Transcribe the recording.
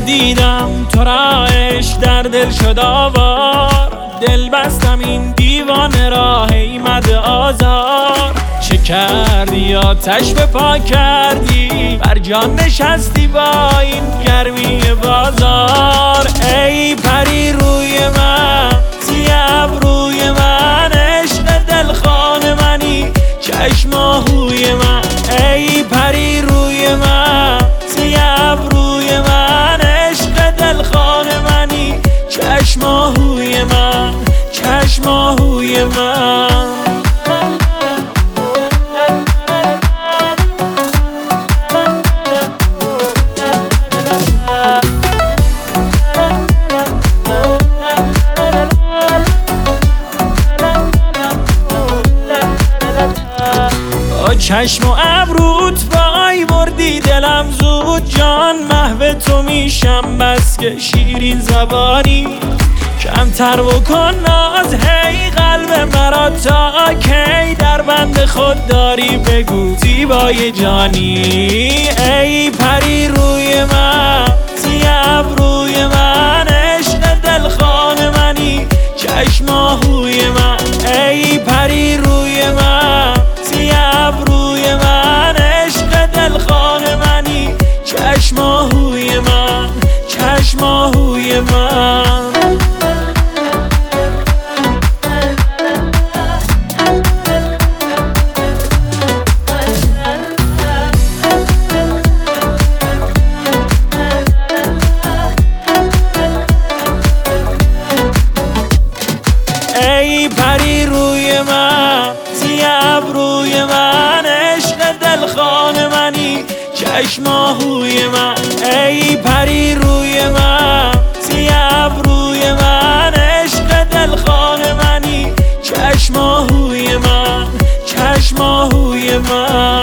دیدم تو را عشق در دل شد آوار، دل بستم این دیوانه را ایمد آزار. چه کردی آتش به پا کردی، بر جان نشستی با این گرمی بازار. ای پری روی من، سیاه روی من، عشق دلخواه منی، چشم آهوی من. ای پری روی من، سیاه روی من، عشق دلخواه منی، چشم آهوی من، چشم آهوی من. چشم و ابروت وای بردی دلم زود، جان محو تو میشم بس که شیرین زبانی. کمتر بکن ناز هی قلب مرا، تا کی در بند خود داری بگو زیبای جانی. ای پری روی من، سیاه روی من، عشق دلخواه منی، چشم آهوی من. ای پری روی من، سیاه روی من، عشق دلخواه منی، چشم آهوی من، چشم آهوی من. ای پری روی من، سیاه روی من، عشق دلخواه منی، چشم آهوی من. ای پری روی من، سیاه روی من، عشق دلخواه منی، چشم آهوی من، چشم آهوی من.